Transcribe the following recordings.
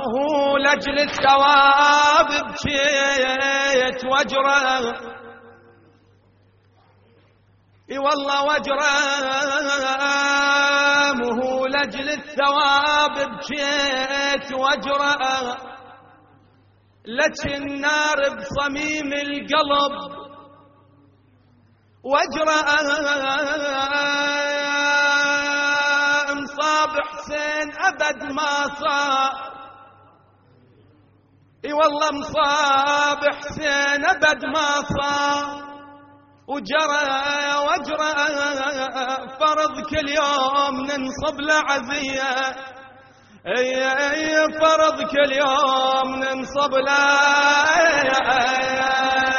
وهو لأجل الثواب بكيت وجره، اي والله وجره، وهو لأجل الثواب بكيت وجره، لكن نار بصميم القلب وجره، مصاب حسين أبد ما صار، اي والله مصاب حسين أبد ما صار، وجرى وجرى فرض كل يوم ننصب لعزية، اي فرض كل يوم ننصب لعزية،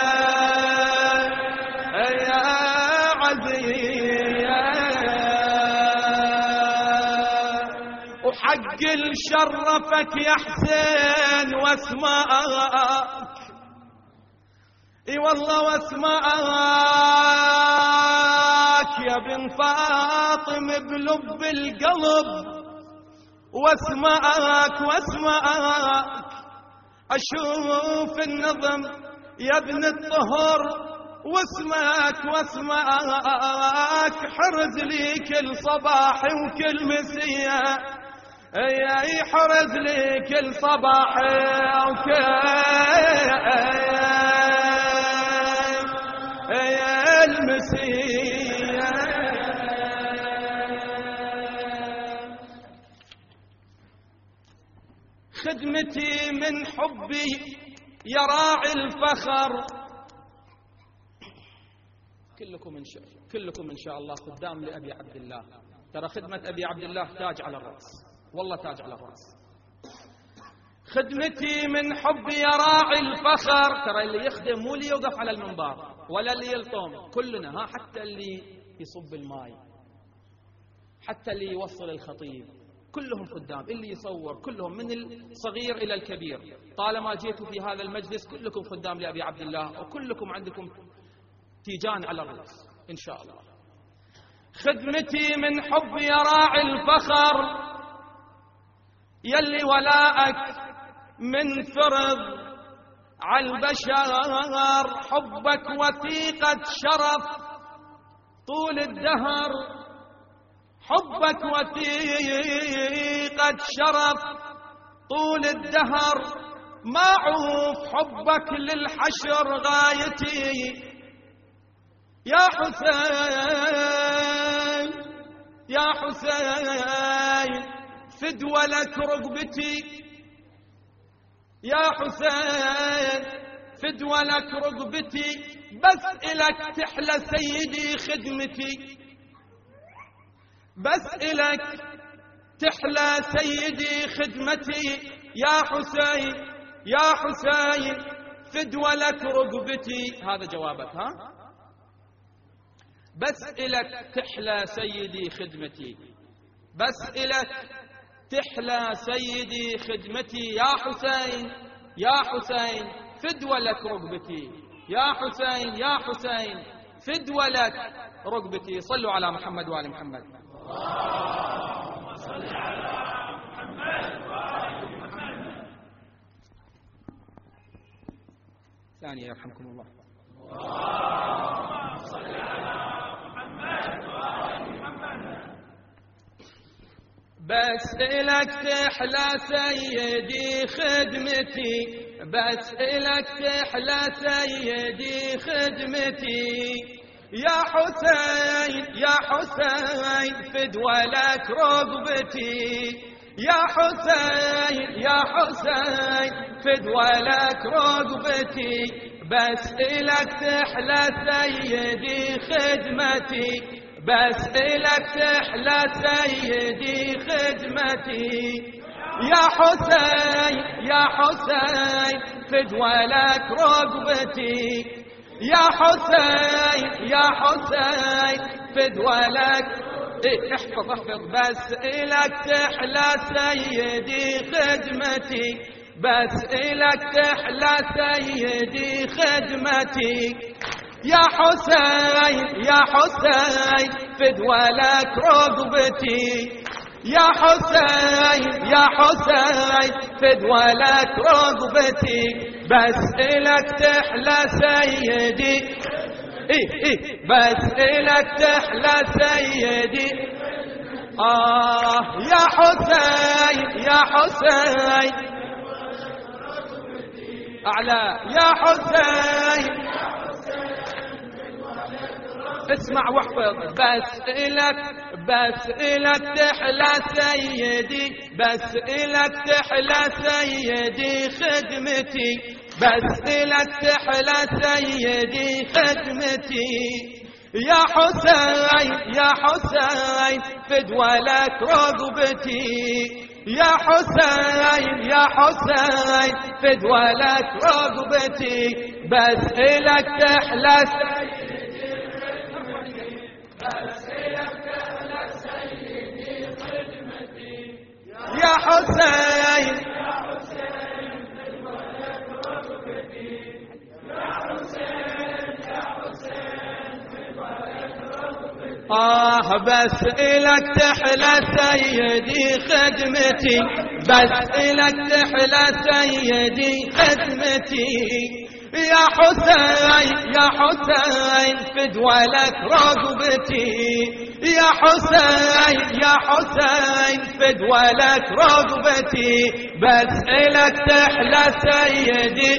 وحق شرفك يا حسين واسماءك، اي والله واسماءك يا بن فاطم بلب القلب، واسماءك واسماءك اشوف النظم يا ابن الطهر، واسمك واسمك حرز لي كل صباح وكل مسية، اي حرز لي كل صباح وكل المسية. خدمتي من حبي يا راعي الفخر، كلكم إن شاء الله خدام لأبي عبد الله، ترى خدمة أبي عبد الله تاج على الرأس، والله تاج على الرأس. خدمتي من حبي يا راعي الفخر، ترى اللي يخدم مو اللي يوقف على المنبر ولا اللي يلطم، كلنا حتى اللي يصب الماء، حتى اللي يوصل الخطيب، كلهم خدام، اللي يصور كلهم من الصغير إلى الكبير، طالما جيتوا في هذا المجلس كلكم خدام لأبي عبد الله، وكلكم عندكم تيجان على الرأس إن شاء الله. خدمتي من حب يا راعي الفخر، يلي ولاءك من فرض على البشر، حبك وثيقة شرف طول الدهر، حبك وثيقة شرف طول الدهر، ما عوف حبك للحشر غايتي، يا حسين يا حسين فدوى لك رقبتي، يا حسين فدوى لك رقبتي، بس إلك تحلى سيدي خدمتي، بس إلك تحلى سيدي خدمتي، يا حسين يا حسين فدوى لك رقبتي. هذا جوابك ها؟ بس إلك تحلى سيدي خدمتي، بس إلك تحلى سيدي خدمتي، يا حسين يا حسين فدوى لك رقبتي، يا حسين يا حسين فدوى لك رقبتي. صلوا على محمد وآل محمد. اللهم صل على محمد وآل محمد. ثانية يرحمكم الله. اللهم صل على محمد وآل محمد. بس إلك تحلى سيدي خدمتي، بس إلك تحلى سيدي خدمتي، يا حسين يا حسين فدوى لك رقبتي، يا حسين يا حسين فدوى لك رقبتي، بس إلك تحلى سيدي خدمتي، بس إلك تحلى سيدي خدمتي، يا حسين يا حسين فدوى لك رقبتي، يا حسين يا حسين فدوى لك. احفظ بس إلك تحلى سيدي خدمتي، بس إلك تحلى سيدي خدمتي، يا حسين يا حسين فدوى لك رقبتي، يا حسين يا حسين فدوى لك رغبتي بس إلك تحلى سيدي بس إلك تحلى سيدي يا حسين يا حسين أعلى يا حسين اسمع واحفظ بس إلك تحلى سيدي بس إلك تحلى سيدي خدمتي بس إلك تحلى سيدي خدمتي يا حسين يا حسين فدوى لك رغبتي يا حسين يا حسين فدوى لك رغبتي بس إلك تحلى سيدي بس إلك تحلى سيدي خدمتي يا حسين يا حسين فدوى لك رغبتي يا حسين يا حسين فدوى لك رغبتي بس إلك تحلى سيدي خدمتي بس إلك تحلى سيدي خدمتي يا حسين يا حسين فدوى لك رغبتي يا حسين يا حسين فدوى لك رغبتي بس إلك تحلى سيدي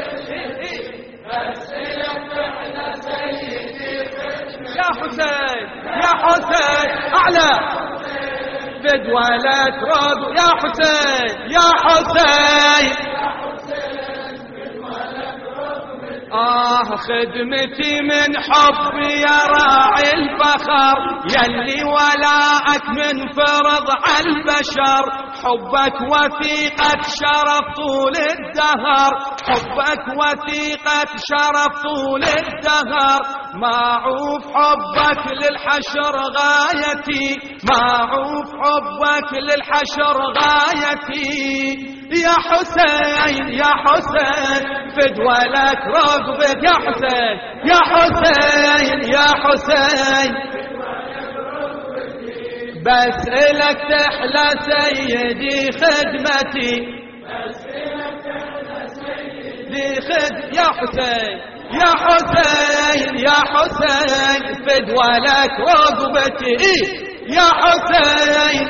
بس إلك تحلى سيدي يا حسين يا حسين أعلى فدوى لك رغبتي يا حسين يا حسين خدمتي من حبي يا راعي الفخر يلي ولاءك من فرض على البشر حبك وثيقة شرف طول الدهر حبك وثيقة شرف طول الدهر معروف حبك للحشر غايتي معروف حبك للحشر غايتي يا حسين يا حسين فدوى لك رغبتي يا حسين يا حسين يا حسين بس إلك تحلى سيدي خدمتي بس إلك تحلى سيدي خدمتي يا حسين يا حسين يا حسين فدوى لك رغبتي يا حسين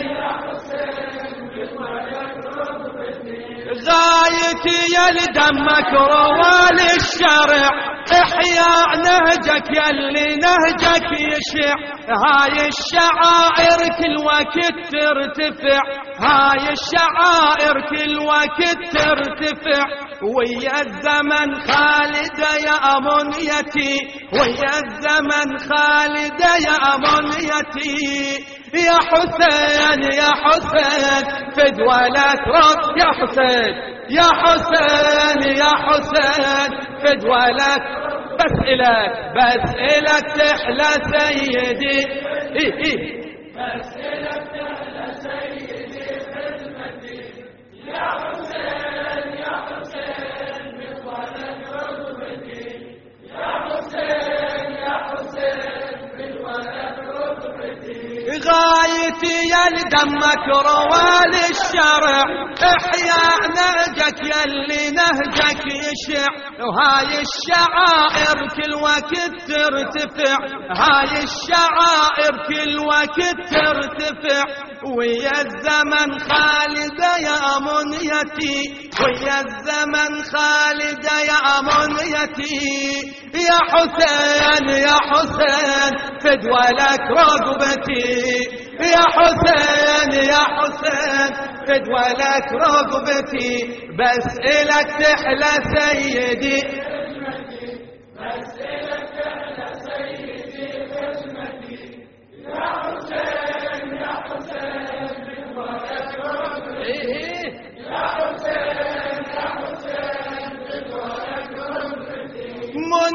غايتي يلي دمك روال الشرع احياء نهجك يلي نهجك يشع هاي الشعائر كل وقت ترتفع هاي الشعائر كل وقت ترتفع ويا الزمن خالدة يا أمنيتي ويا الزمن خالدة يا أمنيتي يا حسين يا حسين فدوى لك رب يا حسين يا حسين يا حسين فدوى لك بس إلك تحلى سيدي بس إلك تحلى سيدي خدمتي يا حسين يا حسين فدوى لك رغبتي يا حسين يا حسين فدوى لك رغبتي غايتي يلي دمك روال الشرع احياء نهجك يلي نهجك يشع وهاي الشعائر كل وقت ترتفع هاي الشعائر كل وقت ترتفع ويا الزمن خالدة يا أمنيتي ويا الزمن خالدة يا أمنيتي يا حسين يا حسين فدوى لك رغبتي يا حسين يا حسين فدوى لك رغبتي بس إلك تحلى سيدي بس إلك تحلى سيدي خدمتي يا حسين يا حسين فدوى لك رغبتي يا حسين يا حسين فدوى لك رغبتي منيت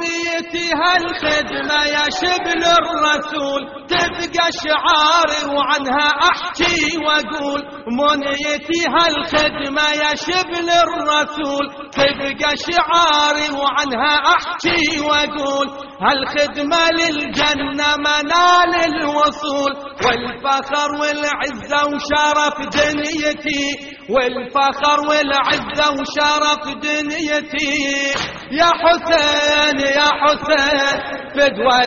دنيتي هالخدمة يا شبل الرسول تبقى شعاري وعنها أحكي وأقول. منيتي هالخدمة يا شبل الرسول تبقى شعاري وعنها أحكي وأقول. هالخدمة للجنة منال الوصول والفخر والعزة وشرف دنيتي والفخر والعزة وشرف دنيتي. يا حسين يا حسين فدوى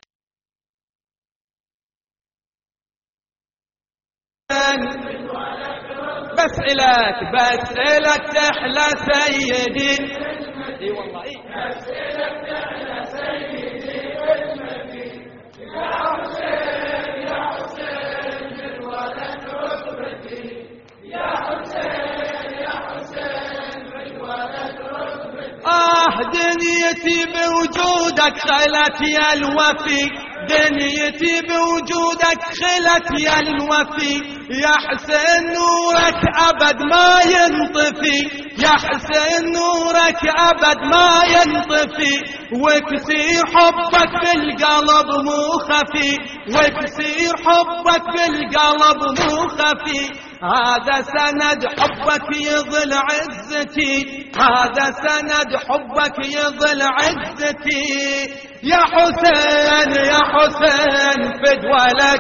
بسألك تحلى سيدي. اي والله اي بسألك تحلى سيدي خدمتي. يا حسين يا حسين بالولد رتبتي. يا حسين يا حسين بالولد رتبتي. دنيتي بوجودك خلت يا الوفي. دنيتي بوجودك خلت يا الوفي. يا حسين نورك أبد ما ينطفي. يا حسين نورك أبد ما ينطفي. وكثير حبك بالقلب مو خفي. وكثير حبك بالقلب مو خفي. هذا سند حبك يظل عزتي. هذا سند حبك يظل عزتي. يا حسين يا حسين فدوى لك.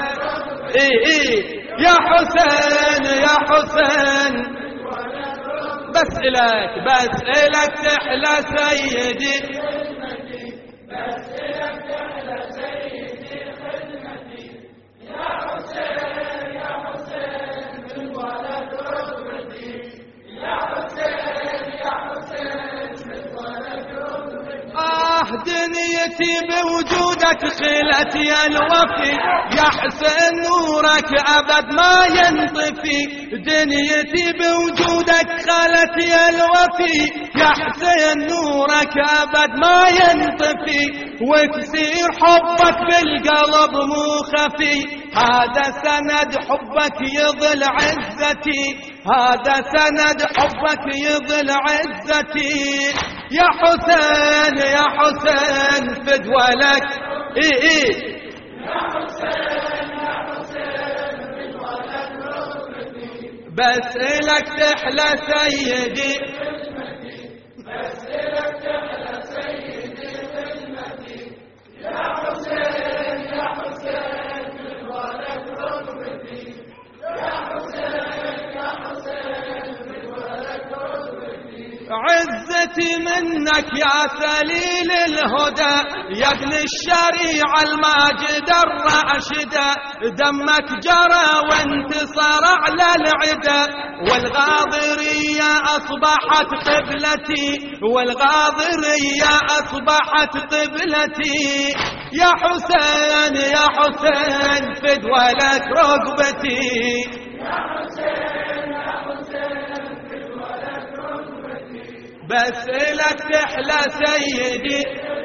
يا حسين يا حسين بسألك تحلى سيدي. بسألك تحلى سيدي خدمتي. يا حسين يا حسين بالولد رتبتي. يا حسين يا حسين بالولد رتبتي. دنيتي بوجودك خلت يا الوفي. يا حسين نورك أبد ما ينطفي. دنيتي بوجودك خلت يا الوفي. يا حسين نورك أبد ما ينطفي. وكثير حبك بالقلب مو خفي. هذا سند حبك يظل عزتي. هذا سند حبك يظل عزتي. يا حسين يا حسين فدوى لك. يا حسين يا حسين فدوى لك رتبتي. بسألك تحلى سيدي. بسألك تحلى سيدي خدمتي. يا حسين يا حسين فدوى لك رتبتي. يا حسين يا حسين فدوى لك رتبتي. عزتي منك يا سليل الهدى. يا ابن الشريعة الماجد الراشدة. دمك جرى وانتصر على العدا. والغاضرية أصبحت قبلتي. والغاضرية أصبحت قبلتي. يا حسين يا حسين فدوى لك ركبتي. يا حسين يا حسين فدوى لك ركبتي. بسألك تحلى سيدي.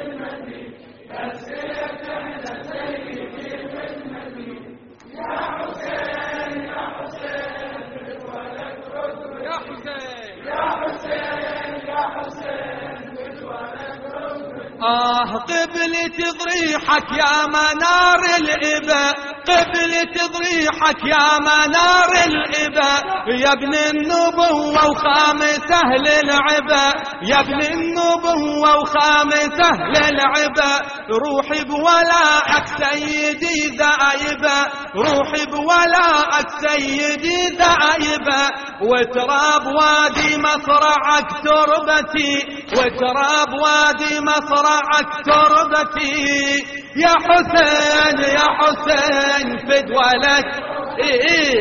بسألك تحلى سيدي خدمتي. يا حسين يا حسين فدوى لك ركبتي. يا حسين يا حسين يا حسين فدوى لك ركبتي. قبلة ضريحك يا منار الإباء. قبلة ضريحك يا منار الإباء. يا ابن النبوة وخامسه للعباء. يا ابن النبوة وخامسه للعباء. روحي بولاءك سيدي ذايبة. روحي بولاءك سيدي ذايبة. وتراب وادي مصرعك تربتي. وتراب وادي مصرعك تربتي. يا حسين يا حسين فدوى لك. يا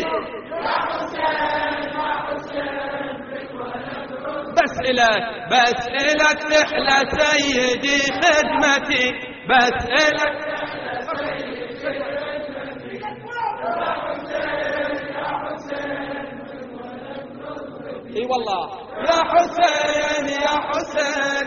حسين يا حسين فدوى لك. بسألك تحلى سيدي خدمتي. بسألك تحلى سيدي خدمتي. يا حسين يا حسين فدوى لك. اي والله يا حسين يا حسين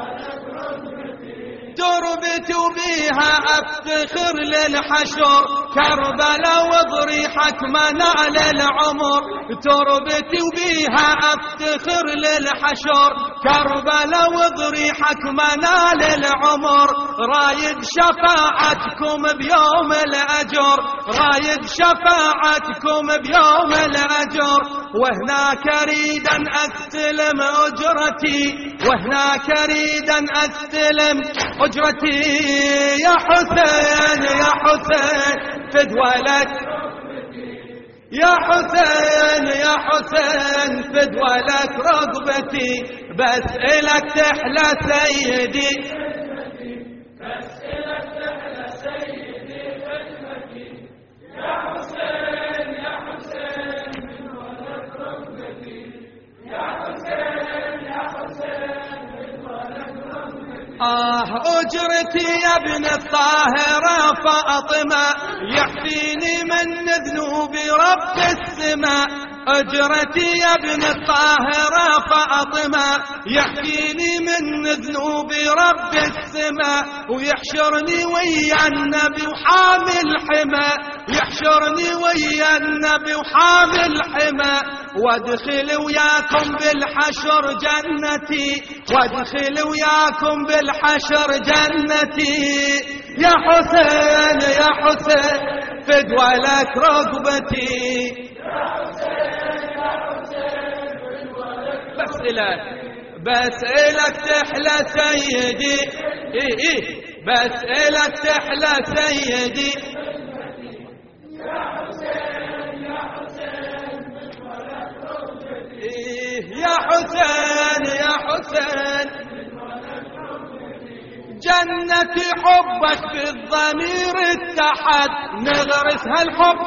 تربت بيها أفتخر للحشر. كربلاء وضريحك منال العمر، تربتي وبيها افتخر للحشر. كربلاء وضريحك منال العمر، رايد شفاعتكم بيوم الأجر، رايد شفاعتكم بيوم الأجر. وهناك اريد ان استلم اجرتي، وهناك اريد ان استلم اجرتي. يا حسين يا حسين فد ولك، يا حسين يا حسين فد ولك رغبتي. بس إلك تحلى سيدي، بس إلك تحلى سيدي خدمتي. يا حسين يا حسين فد ولك رغبتي. يا حسين يا حسين فد ولك رغبتي. أجرتي يا ابن الطاهرة فاطمة، يحفيني من ذنوب رب السماء. أجرتي يا ابن الطاهرة فاطمة، يحفيني من ذنوب رب السماء. ويحشرني ويا النبي وحامي الحمى، يحشرني ويا النبي وحامي الحمى. وادخل وياكم بالحشر جنتي، وادخل وياكم بالحشر جنتي. يا حسين يا حسين فد ولك رغبتي. يا حسين يا حسين فد ولك رغبتي. بس إلك، بس إلك تحلى سيدي. بس إلك تحلى سيدي. يا حسين يا حسين فد ولك رغبتي. يا حسين يا حسين جنتي حبك بالضمير اتحد. نغرسها الحب،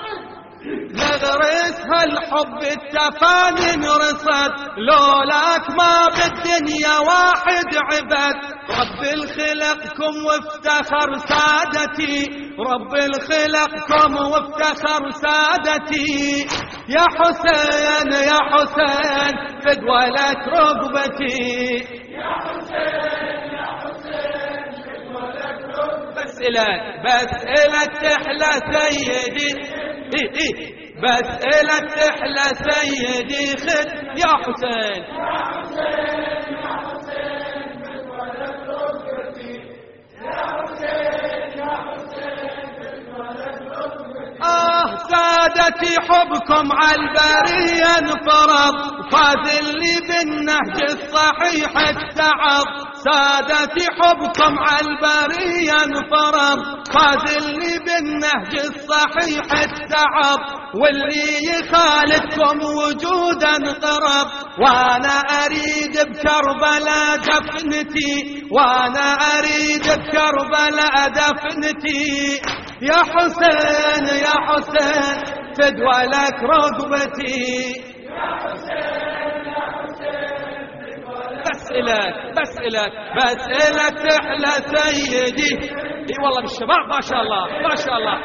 نغرسها الحب التفاني انرصد. لولاك ما بالدنيا واحد عبد. رب الخلقكم وافتخر سادتي، رب الخلقكم وافتخر سادتي. يا حسين يا حسين فد ولك رغبتي. يا حسين يا حسين فد ولك رغبتي. بس إلك، بس إلك تحلى سيدي. بس إلك تحلى سيدي خد. يا حسين يا حسين يا حسين فد ولك رغبتي. يا حسين يا حسين فد ولك رغبتي. سادتي حبكم عالبرية انفرض، فاز اللي بالنهج الصحيح اتعظ. سادتي حبكم عالبرية انفرض، فاز اللي بالنهج الصحيح اتعظ. واللي يخالفكم وجودا انقرض. وانا اريد بكربلاء دفنتي، وانا اريد بكربلاء دفنتي. يا حسين يا حسين فد ولك رغبتي. يا حسين يا حسين فد ولك. بس إلك، بس إلك، بس إلك تحلى سيدي. اي والله بالشباب ما شاء الله ما شاء الله.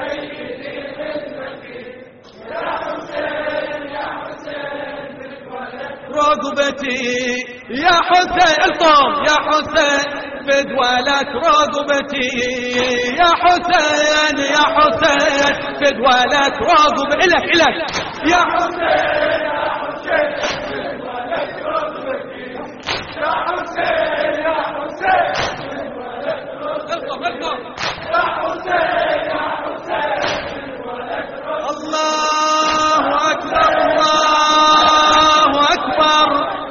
يا حسين يا حسين فد ولك رغبتي. يا حسين القوم، يا حسين فد ولك رغبتي. يا حسين يا حسين فد ولك رغبتي. إلك إلك. يا حسين يا حسين فد ولك رغبتي. يا حسين يا حسين فد ولك رغبتي. يا حسين يا حسين فد ولك رغبتي. الله أكبر الله أكبر.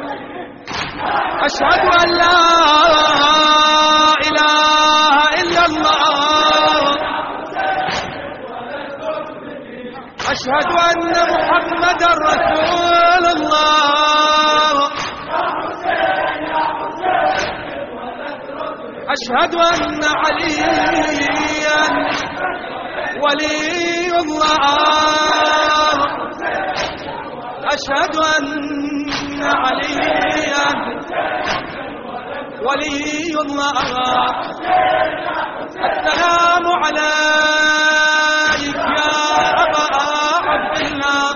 أشهد أن لا إله إلا الله، أشهد أن محمدا رسول الله، أشهد أن عليا ولي الله، أشهد أن عليا ولي الله. السلام عليك يا أبا عبد الله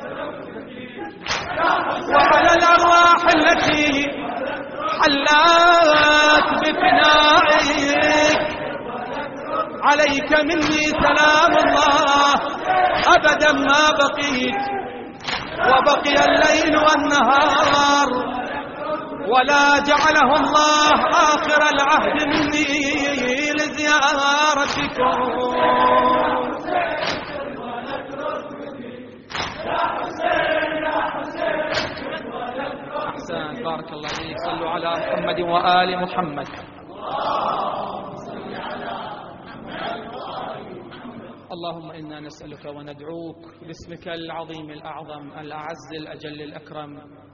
وعلى الأرواح التي حلت بفنائك، عليك مني سلام الله أبدا ما بقيت، وبقي الليل والنهار، ولا جعله الله آخر العهد مني لزيارتكم. أحسن، بارك الله فيك. صلوا على محمد وآل محمد. اللهم إنا نسألك وندعوك باسمك العظيم الأعظم الأعز الأجل الأكرم